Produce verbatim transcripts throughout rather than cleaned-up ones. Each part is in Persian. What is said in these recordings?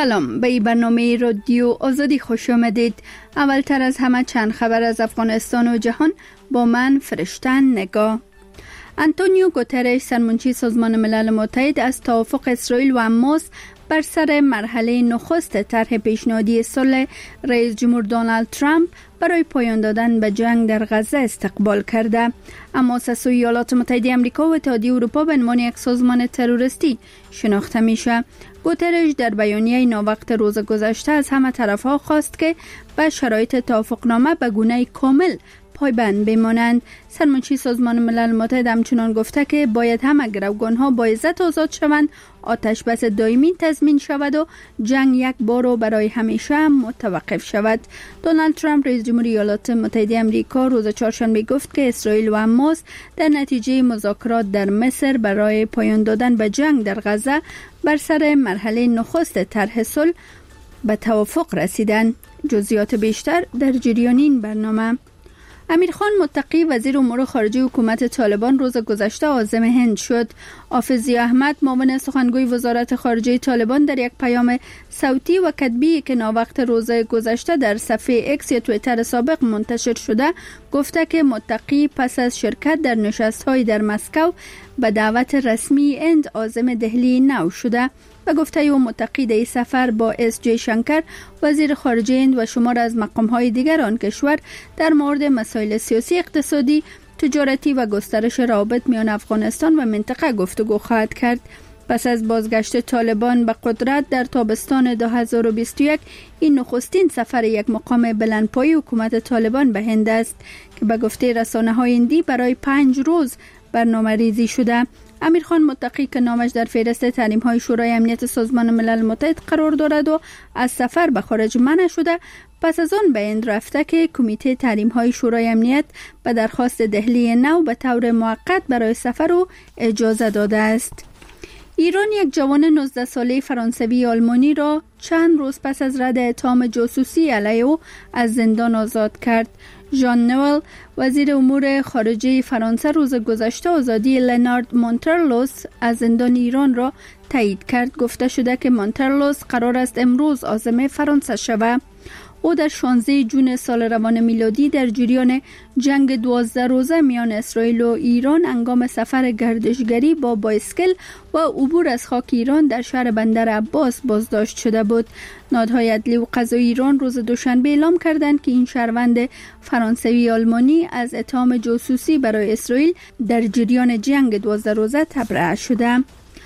سلام، به این برنامه رادیو آزادی خوش آمدید. اولتر از همه چند خبر از افغانستان و جهان با من فرشتن نگاه. انتونیو گوترش، سرمنشی سازمان ملل متحد، از توافق اسرائیل و حماس بر سر مرحله نخست طرح پیشنهادی صلح رئیس جمهور دونالد ترامپ برای پایان دادن به جنگ در غزه استقبال کرده. حماس از سوی ایالات متحده آمریکا و اتحادیه اروپا به عنوان یک سازمان تروریستی شناخته میشه. گوترش در بیانیه ناوقت روز گذشته از همه طرفها خواست که به شرایط توافقنامه به گونه کامل پایبند بمانند. سرمنشی سازمان ملل متحد همچنان گفته که باید همه گروگانها با عزت آزاد شوند، آتش بس دائمی تضمین شود و جنگ یک بار و برای همیشه متوقف شود. دونالد ترامپ رئیس جمهور ایالات متحده آمریکا روز چهارشنبه گفت که اسرائیل و حماس در نتیجه مذاکرات در مصر برای پایان دادن به جنگ در غزه بر سر مرحله نخست طرح صلح به توافق رسیدند. جزئیات بیشتر در جریان این برنامه. امیر خان متقی، وزیر امور خارجه حکومت طالبان، روز گذشته عازم هند شد. حافظ ضیاء احمد، معاون سخنگوی وزارت خارجه طالبان، در یک پیام صوتی و کتبی که ناوقت روز گذشته در صفحه اکس یا توییتر سابق منتشر شده گفته که متقی پس از شرکت در نشست‌های در مسکو به دعوت رسمی هند عازم دهلی نو شده و گفته او متقی در سفر با اس جی شنکر، وزیر خارجه هند و شمار از مقام‌های دیگر آن کشور در مورد مسائل سیاسی، اقتصادی، تجارتی و گسترش روابط میان افغانستان و منطقه گفتگو خواهد کرد. پس از بازگشت طالبان به قدرت در تابستان دو هزار و بیست و یک، این نخستین سفر یک مقام بلندپایه حکومت طالبان به هند است که به گفته رسانه‌های هندی برای پنج روز برنامه ریزی شده. امیر خان متقی که نامش در فهرست تحریم‌های شورای امنیت سازمان ملل متحد قرار دارد و از سفر به خارج منع شده، پس از آن به هند رفته که کمیته تحریم‌های شورای امنیت به درخواست دهلی نو به طور موقت برای سفر او اجازه داده است. ایران یک جوان نوزده ساله فرانسوی آلمانی را چند روز پس از رد اتهام جاسوسی علیه او از زندان آزاد کرد. ژان نوئل، وزیر امور خارجه فرانسه، روز گذشته آزادی لنارد مونترلوس از زندان ایران را تایید کرد. گفته شده که مونترلوس قرار است امروز عازم فرانسه شود. او در شانزده جون سال روان میلادی در جریان جنگ دوازده روزه میان اسرائیل و ایران هنگام سفر گردشگری با بایسکل و عبور از خاک ایران در شهر بندر عباس بازداشت شده بود. نهادهای عدلی و قضایی ایران روز دوشنبه اعلام کردند که این شهروند فرانسوی آلمانی از اتهام جاسوسی برای اسرائیل در جریان جنگ دوازده روزه تبرئه شده.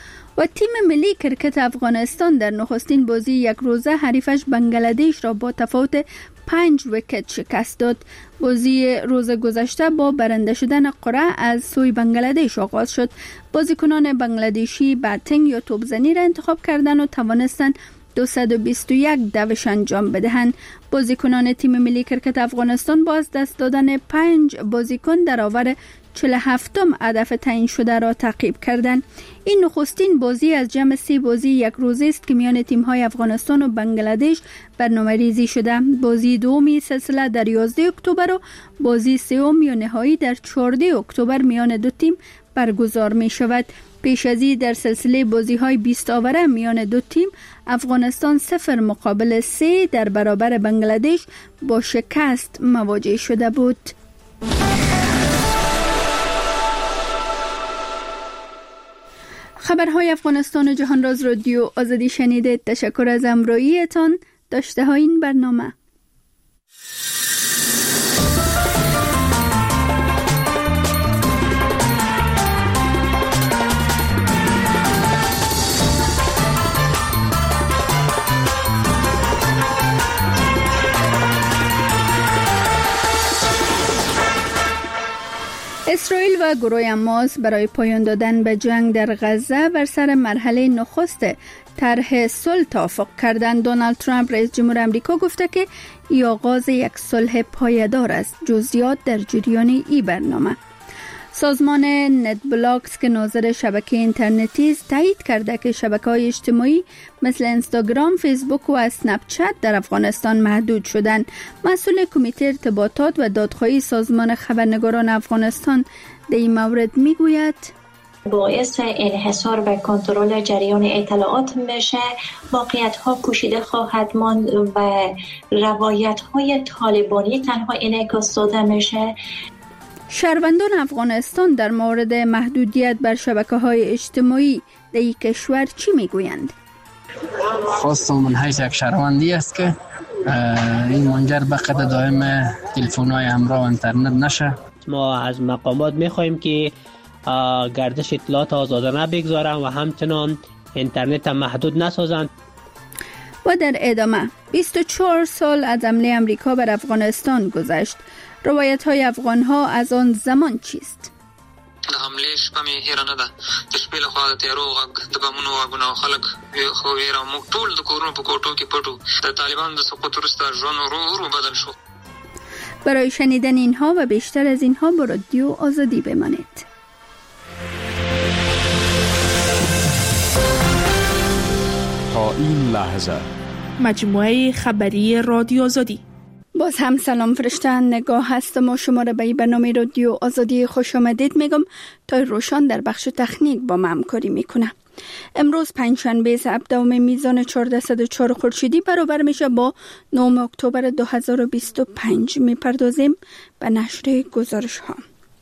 و تیم ملی کرکت افغانستان در نخستین بازی یک روزه حریفش بنگلادش را با تفاوت پنج ویکت شکست داد. بازی روز گذشته با برنده شدن قرعه از سوی بنگلادش آغاز شد. بازیکنان بنگلادشی باتینگ یا توپزنی را انتخاب کردند و توانستند دویست و بیست و یک دوش انجام بدهند. بازیکنان تیم ملی کرکت افغانستان با از دست دادن پنج بازیکن در آور چهل و هفتم هدف تعیین شده را تعقیب کردند. این نخستین بازی از جمع سه بازی یک روزه است که میان تیم‌های افغانستان و بنگلادش برنامه‌ریزی شده. بازی دومی سلسله در یازده اکتبر و بازی سوم یا نهایی در چهارده اکتبر میان دو تیم برگزار می شود. پیش از این در سلسله بازی‌های بیست آوره میان دو تیم افغانستان صفر مقابل سه در برابر بنگلادش با شکست مواجه شده بود. خبرهای افغانستان و جهان را از رادیو آزادی شنیدید. تشکر از همراهیتان. داشته های این برنامه. اسرائیل و گروه حماس برای پایان دادن به جنگ در غزه بر سر مرحله نخست طرح صلح توافق کردند. دونالد ترامپ رئیس جمهور آمریکا گفته که این آغاز یک صلح پایدار است. جزئیات در جریان این برنامه. سازمان نت بلاکس که ناظر شبکه اینترنتی است تایید کرده که شبکه‌های اجتماعی مثل اینستاگرام، فیسبوک و اسنپ چت در افغانستان محدود شدند. مسئول کمیته ارتباطات و دادخواهی سازمان خبرنگاران افغانستان در این مورد میگوید: باعث انحصار و کنترل جریان اطلاعات میشه، واقعیت‌ها پوشیده خواهد ماند و روایت‌های طالبانی تنها انعکاس داده میشه. شهروندان افغانستان در مورد محدودیت بر شبکه‌های اجتماعی در این کشور چی میگویند؟ خواستم من حیث یک شهروندی است که این منجر به قطع دائم تلفن‌های همراه و اینترنت نشه. ما از مقامات میخوایم که گردش اطلاعات آزادانه بگذارن و همچنان اینترنت محدود نسازند. و در ادامه بیست و چهار سال از حمله امریکا بر افغانستان گذشت. روایت های افغان ها از آن زمان چیست؟ د حملې شپه مې هیره نه ده. د شپې له خوا د تیارو غږ د بمونو غږونه او خلک خو ویره. موږ ټول د کورونو په کوټو کې پټ وو. د طالبانو د سقوط وروسته ژوند ورو ورو بدل شو. برای شنیدن اینها و بیشتر از اینها با رادیو آزادی بمانید. تا این لحظه مجموعه خبری رادیو آزادی. باز هم سلام فرشتن نگاه هستم و شما را به برنامه رادیو آزادی خوش آمدید میگم. تا روشان در بخش تکنیک با ما همکاری میکنه. امروز پنجشنبه هفدهم میزان چهارصد و چهار خورشیدی برابر میشه با نهم اکتبر دو هزار و بیست و پنج. میپردازیم به نشر گزارش ها.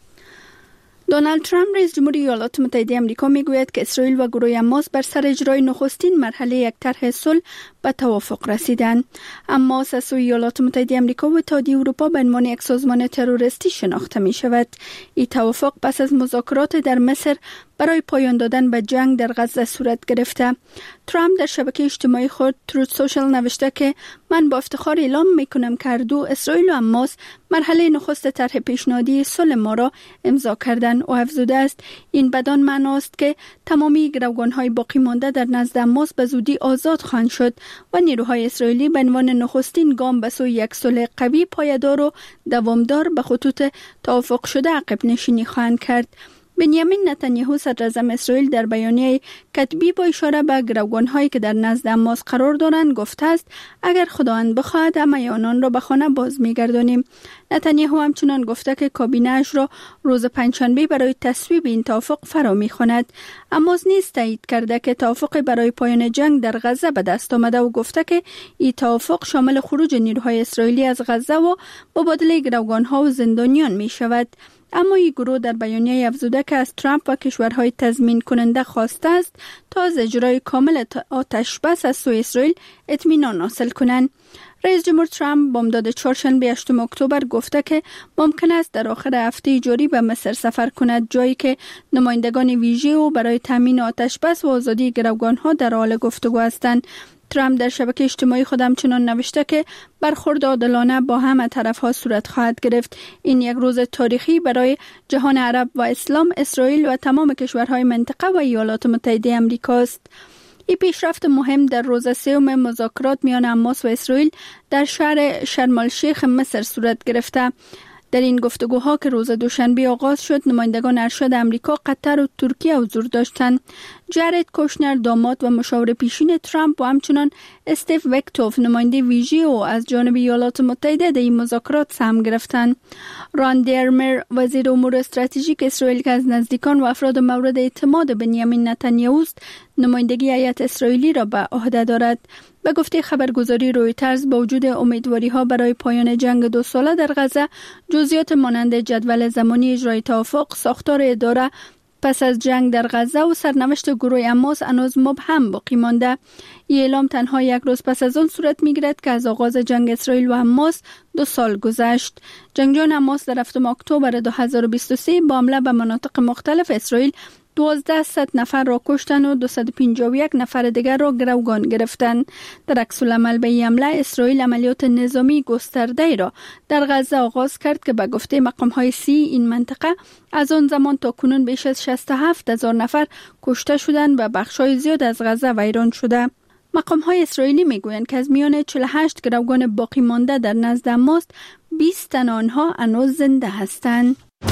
دونالد ترامپ رئیس جمهوری ایالات متحده آمریکا میگوید که اسرائیل و گروه حماس بر سر اجرای نخستین مرحله یک طرح صلح به توافق رسیدند. حماس از سوی ایالات متحده آمریکا و اتحادیه اروپا به عنوان یک سازمان تروریستی شناخته می شود. این توافق پس از مذاکرات در مصر برای پایان دادن به جنگ در غزه صورت گرفته. ترامپ در شبکه اجتماعی خود تروت سوشال نوشته که من با افتخار اعلام میکنم که هر دو اسرائیل و حماس مرحله نخست طرح پیشنهادی صلح ما را امضا کردند و افزوده است این بدان معناست که تمامی گروگان‌های باقی مانده در نزد حماس به زودی آزاد خواهند شد و نیروهای اسرائیلی به عنوان نخستین گام به سوی یک صلح قوی، پایدار و دوامدار به خطوط توافق شده عقب نشینی خواهند کرد. بنیامین نتانیاهو صدراعظم اسرائیل در بیانیه کتبی با اشاره به گروگان‌هایی که در نزد حماس قرار دارند گفته است اگر خداوند بخواهد همه آنان را به خانه باز می‌گردانیم. نتانیاهو همچنان گفته که کابینه‌اش را روز پنجشنبه برای تصویب این توافق فرا می‌خواند. حماس نیز تایید کرده که توافق برای پایان جنگ در غزه به دست آمده و گفته که این توافق شامل خروج نیروهای اسرائیلی از غزه و مبادله گروگان‌ها و زندانیان می‌شود. اما این گروه در بیانیه افزوده که از ترامپ و کشورهای تضمین کننده خواسته است تا از اجرای کامل آتش بس از سوی اسرائیل اطمینان حاصل کنند. رئیس جمهور ترامپ بامداد چهارشنبه هشتم اکتبر گفته که ممکن است در آخر هفته جاری به مصر سفر کند، جایی که نمایندگان ویژه او برای تامین آتش بس و آزادی گروگان‌ها در حال گفتگو هستند. ترامپ در شبکه اجتماعی خودم چنان نوشته که برخورد عادلانه با همه طرف‌ها صورت خواهد گرفت. این یک روز تاریخی برای جهان عرب و اسلام، اسرائیل و تمام کشورهای منطقه و ایالات متحده آمریکا است. این پیشرفت مهم در روز سوم مذاکرات میان حماس و اسرائیل در شهر شرم الشیخ مصر صورت گرفته. در این گفتگوها که روز دوشنبه آغاز شد، نمایندگان ارشد امریکا، قطر و ترکیه حضور داشتند. جارد کوشنر داماد و مشاور پیشین ترامپ و همچنان استیو ویکتوف نماینده ویژه او از جانب ایالات متحده در این مذاکرات سهم گرفتند. ران درمر وزیر امور استراتژیک اسرائیل که از نزدیکان و افراد مورد اعتماد بنیامین نتانیاهو است، نمایندگی هیئت اسرائیلی را به عهده دارد. به گفته خبرگزاری رویترز با وجود امیدواری ها برای پایان جنگ دو ساله در غزه، جزئیات مانند جدول زمانی اجرای توافق، ساختار اداره پس از جنگ در غزه و سرنوشت گروه حماس هنوز مبهم باقی مانده. این اعلام تنها یک روز پس از آن صورت میگیرد که از آغاز جنگ اسرائیل و حماس دو سال گذشت. جنگجویان حماس در هفتم اکتبر دو هزار و بیست و سه با حمله به مناطق مختلف اسرائیل دوازده صد نفر را کشتن و دویست و پنجاه و یک نفر دیگر را گروگان گرفتند. در عکس العمل به این حمله اسرائیل عملیات نظامی گسترده را در غزه آغاز کرد که به گفته مقام‌های سی این منطقه از آن زمان تا کنون بیش از شصت و هفت هزار نفر کشته شدند و بخش‌های زیاد از غزه ویران شده. مقام‌های اسرائیلی میگویند که از میان چهل و هشت گروگان باقی مانده در نزد حماس، بیست تن آنها هنوز زنده هستند.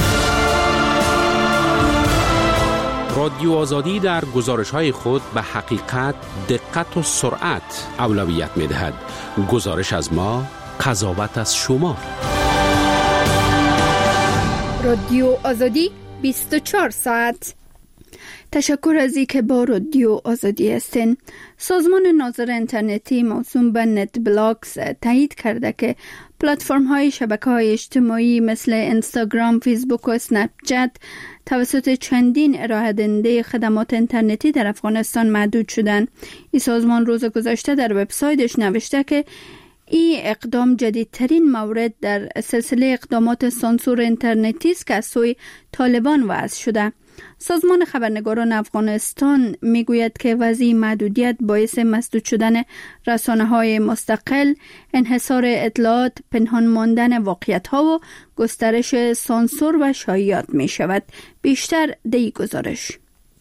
رادیو آزادی در گزارش‌های خود به حقیقت، دقت و سرعت اولویت می‌دهد. گزارش از ما، قضاوت از شما. رادیو آزادی بیست و چهار ساعت. تشکر از اینکه با رادیو آزادی هستین. سازمان ناظر اینترنتی موسوم به نت بلاکس تایید کرده که پلتفرم های شبکه های اجتماعی مثل اینستاگرام، فیسبوک و اسنپ چت توسط چندین ارائه دهنده خدمات اینترنتی در افغانستان محدود شدند. این سازمان روز گذشته در وبسایتش نوشته که این اقدام جدیدترین مورد در سلسله اقدامات سانسور اینترنتی است که از سوی طالبان وضع شده. سازمان خبرنگاران افغانستان میگوید که وضع محدودیت باعث مسدود شدن رسانه‌های مستقل، انحصار اطلاعات، پنهان ماندن واقعیت‌ها و گسترش سانسور و شایعات می شود. بیشتر در این گزارش.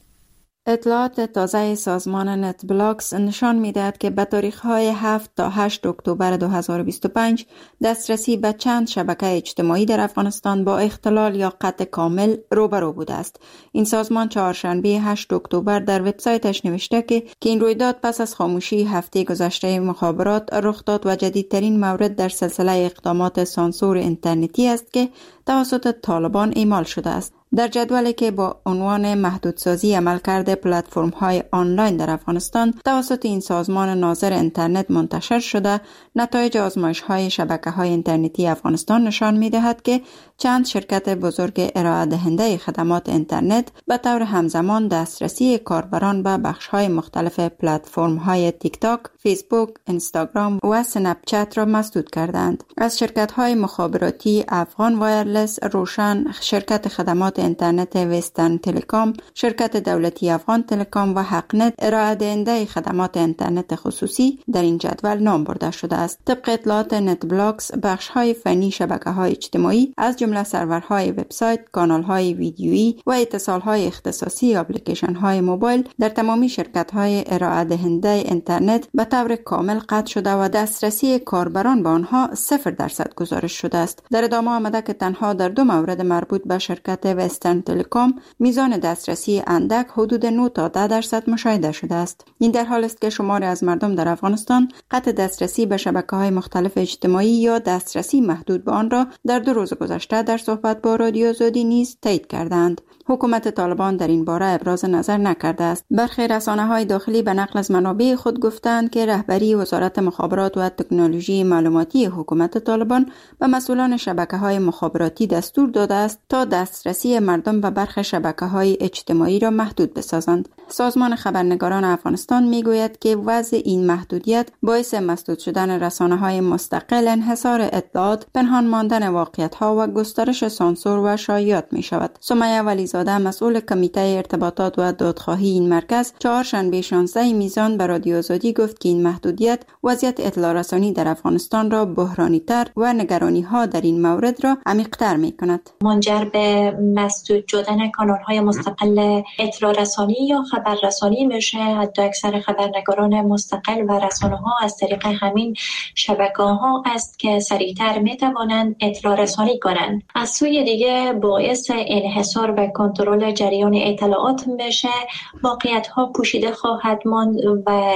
اطلاعات تازه سازمان نت بلاکس نشان می‌دهد که به تاریخ‌های هفت تا هشت اکتبر دو هزار و بیست و پنج دسترسی به چند شبکه اجتماعی در افغانستان با اختلال یا قطع کامل روبرو بوده است. این سازمان چهارشنبه هشت اکتبر در وبسایتش نوشته که که این رویداد پس از خاموشی هفته گذشته مخابرات رخ داد و جدیدترین مورد در سلسله اقدامات سانسور اینترنتی است که توسط طالبان اعمال شده است. در جدولی که با عنوان محدودسازی عملکرد پلتفرم‌های آنلاین در افغانستان توسط این سازمان ناظر اینترنت منتشر شده، نتایج آزمایش‌های شبکه‌های اینترنتی افغانستان نشان می‌دهد که چند شرکت بزرگ ارائه دهنده خدمات اینترنت به طور همزمان دسترسی کاربران به بخش‌های مختلف پلتفرم‌های تیک تاک، فیسبوک، اینستاگرام و اسنپ چت را مسدود کردند. از شرکت‌های مخابراتی افغان وایرلس، روشن، شرکت خدمات اینترنت وسترن تلکام، شرکت دولتی افغان تلکام و حقنت ارائه دهنده خدمات اینترنت خصوصی در این جدول نام برده شده است. طبق اطلاعات نت بلاکس، بخش‌های فنی شبکه‌های اجتماعی از جمله سرورهای وبسایت، کانال‌های ویدیویی و اتصال‌های اختصاصی، اپلیکیشن‌های موبایل در تمامی شرکت‌های ارائه دهنده اینترنت به طور کامل قطع شده و دسترسی کاربران به آنها صفر درصد گزارش شده است. در ادامه آمده که تنها در دو مورد مربوط به شرکت وسترن تلکام میزان دسترسی اندک حدود نه تا ده درصد مشاهده شده است. این در حالی است که شماری از مردم در افغانستان قطع دسترسی به شبکه‌های مختلف اجتماعی یا دسترسی محدود به آن را در دو روز گذشته در صحبت با رادیو آزادی نیز تایید کردند. حکومت طالبان در این باره ابراز نظر نکرده است. برخی رسانه‌های داخلی به نقل از منابع خود گفتند که رهبری وزارت مخابرات و تکنولوژی معلوماتی حکومت طالبان به مسئولان شبکه‌های مخابراتی دستور داده است تا دسترسی مردم به برخی شبکه‌های اجتماعی را محدود بسازند. سازمان خبرنگاران افغانستان میگوید که وضع این محدودیت باعث مسدود شدن رسانه‌های مستقل، انحصار اطلاعات، پنهان ماندن واقعیت‌ها و گسترش سانسور و شایعات می‌شود. سمیه ولیزاده، مسئول کمیته ارتباطات و دادخواهی این مرکز، چهارشنبه شانزده میزان به رادیو آزادی گفت که این محدودیت وضعیت اطلاع رسانی در افغانستان را بحرانی‌تر و نگرانی‌ها در این مورد را عمیق‌تر می‌کند. منجر به مسدود شدن کانال‌های مستقل اطلاع رسانی یا خبررسانی میشه. حتی اکثر خبرنگاران مستقل و رسانه‌ها از طریق همین شبکه‌ها است که سریعتر می‌توانند اطلاع رسانی کنند. از سوی دیگه باعث انحصار و کنترل جریان اطلاعات میشه، واقعیت‌ها پوشیده خواهد ماند و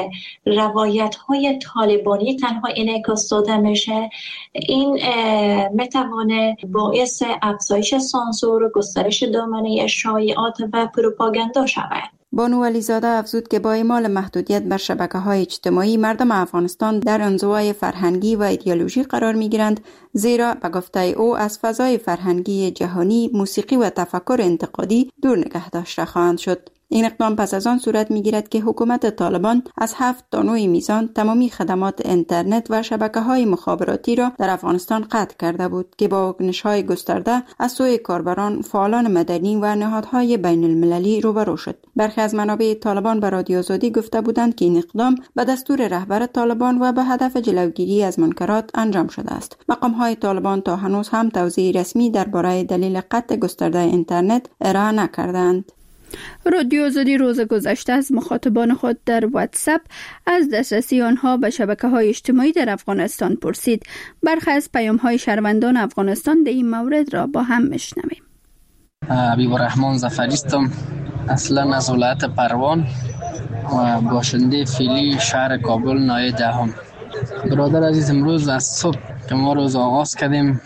روایت‌های طالبانی تنها انعکاس داده میشه. این میتوانه باعث افزایش سانسور و گسترش دامنه شایعات و پروپاگاندا شود. بانو علیزاده افزود که با اعمال محدودیت بر شبکه‌های اجتماعی مردم افغانستان در انزوای فرهنگی و ایدئولوژی قرار می‌گیرند، زیرا به گفته او از فضای فرهنگی جهانی، موسیقی و تفکر انتقادی دور نگه داشته خواهند شد. این اقدام پس از آن صورت می‌گیرد که حکومت طالبان از هفت تا نه میزان تمامی خدمات اینترنت و شبکه‌های مخابراتی را در افغانستان قطع کرده بود که با واکنش‌های گسترده از سوی کاربران، فعالان مدنی و نهادهای بین المللی روبرو شد. برخی از منابع طالبان به رادیو آزادی گفته بودند که این اقدام به دستور رهبر طالبان و به هدف جلوگیری از منکرات انجام شده است. مقام‌های طالبان تا هنوز هم توضیح رسمی درباره دلیل قطع گسترده اینترنت ارائه نکردند. رادیو آزادی روز گذشته از مخاطبان خود در واتساپ از دسترسی آنها به شبکه‌های اجتماعی در افغانستان پرسید. برخی از پیام‌های شهروندان افغانستان در این مورد را با هم میشنویم. حبیب الرحمن ظفری هستم، اصلا از ولایت پروان و باشنده فعلی شهر کابل نایه دهم. برادر عزیز، امروز از صبح که ما روز آغاز کردیم